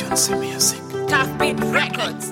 Emergency music. Tough Beat Records.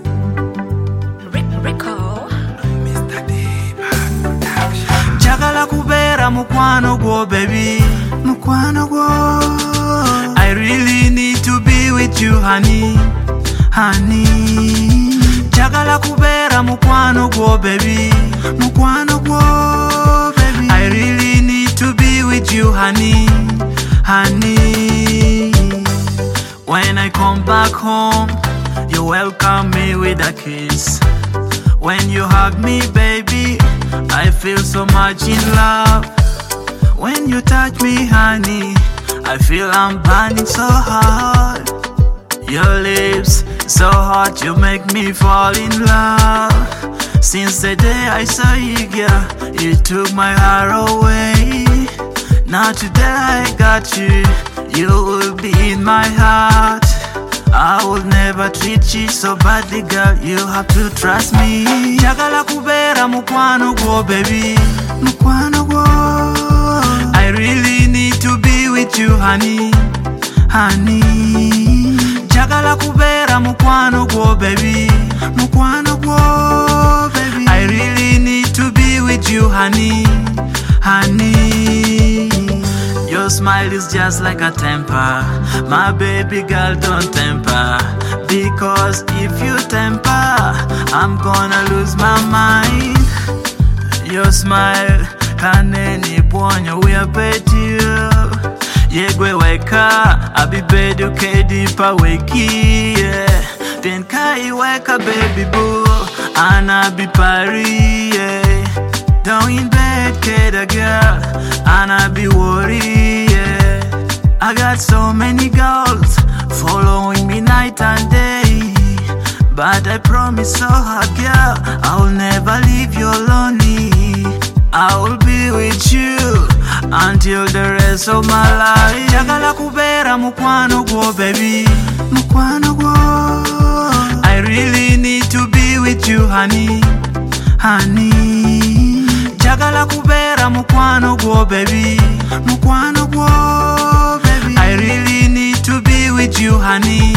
Rico. Mr. Deba Production. Jagala kubera mukwano gwo, baby. Mukwano gwo. I really need to be with you, honey. Honey. Jagala kubera mukwano gwo, baby. Mukwano gwo, baby. I really need to be with you, honey. Honey. When I come back home, you welcome me with a kiss. When you hug me, baby, I feel so much in love. When you touch me, honey, I feel I'm burning so hard. Your lips, so hot, you make me fall in love. Since the day I saw you, girl, you took my heart away. Now today I got you, you will be in my heart. I will never treat you so badly, girl, you have to trust me. Jagala kubera mukwano gwo, baby. Mukwano gwo. I really need to be with you, honey. Honey. Jagala kubera mukwano gwo, baby. Mukwano gwo, baby. I really need to be with you, honey. Honey. Your smile is just like a temper. My baby girl, don't temper. Because if you temper, I'm gonna lose my mind. Your smile, kaneni ponyo, we are petty. Yegwe weka, abi bedu kedi pa weki. Then kai weka baby boo, ana bi pari. Down in bed, keda girl, and I be worried, yeah. I got so many girls following me night and day, but I promise so hard, girl, I'll never leave you lonely. I will be with you until the rest of my life. Jagala kubera mukwano gwo, baby. Mukwano gwo. I really need to be with you, honey. Honey. Jagala kubera mukwano gwo, baby. Mukwano gwo, baby. I really need to be with you, honey.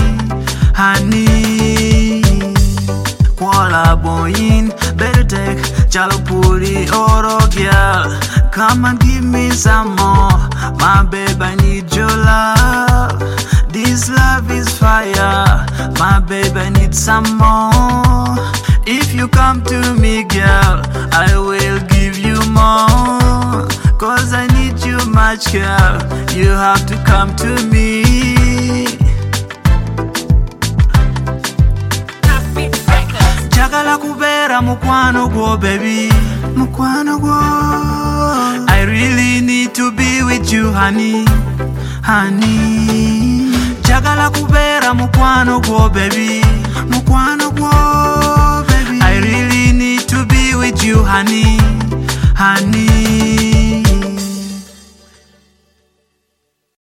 Honey. Kuala boyin, better take chalupuri oro, girl. Come and give me some more, my babe, I need your love. This love is fire, my babe, I need some more. If you come to me, girl, I will give you more. Cause I need you much, girl, you have to come to me. Jagala kubera mukwano gwo, baby. Mukwano gwo. I really need to be with you, honey. Honey. Jagala kubera mukwano gwo, baby. Mukwano gwo, baby. I really need to be with you, honey.